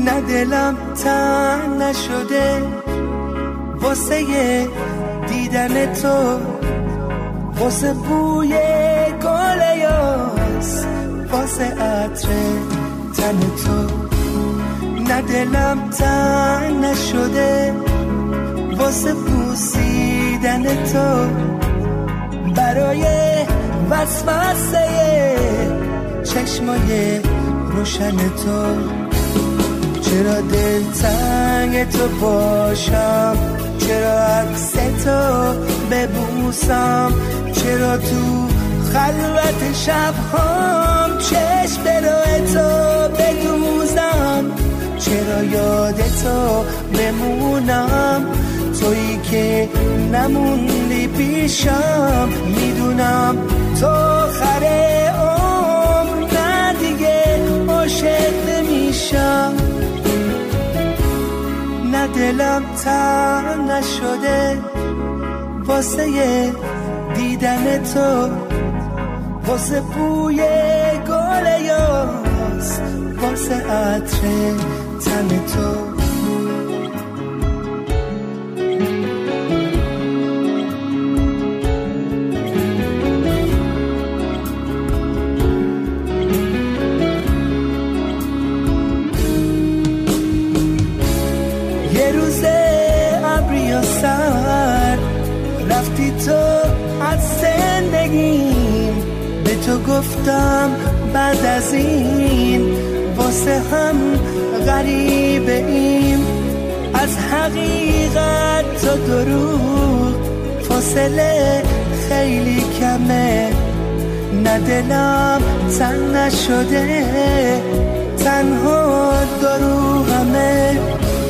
نه دلم تنگ نشده واسه دیدن تو، واسه بوی گل یاس، واسه عطر تن تو. نه دلم تنگ نشده واسه بوسیدن تو، برای وسوسه چشمای روشن تو. چرا دل تنگ تو باشم، چرا عکس تو ببوسم، چرا تو خلوت شبهام چشم به روی تو بدوزم، چرا یاد تو بمونم، تویی که نموندی پیشم. میدونم تو آخر عمر نه دیگه عاشق نمیشم. نه دلم تنگ نشده واسه دیدن تو، واسه بوی گل یاس، واسه عطر تن تو. یه روز ابری و سر رفتی تو از زندگیم، به تو گفتم بعد از این واسه هم غریبه ایم. از حقیقت تا دروغ فاصله خیلی کمه، نه دلم تنگ نشده تنها دارو همه.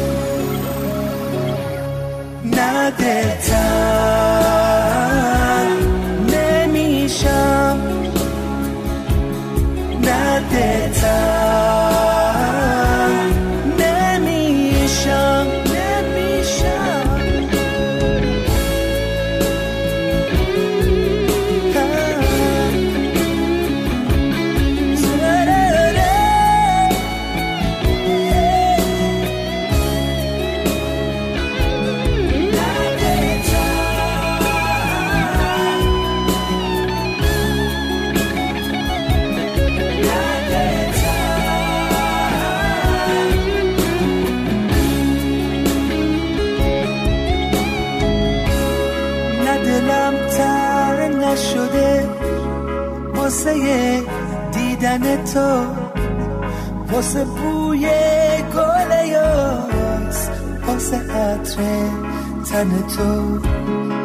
نه دلتنگ نمیشم، نه دلتنگ نمیشم، نمیشم. دلم تنگ نشده واسه دیدن تو، واسه بوی گل یاس، واسه عطر تن تو.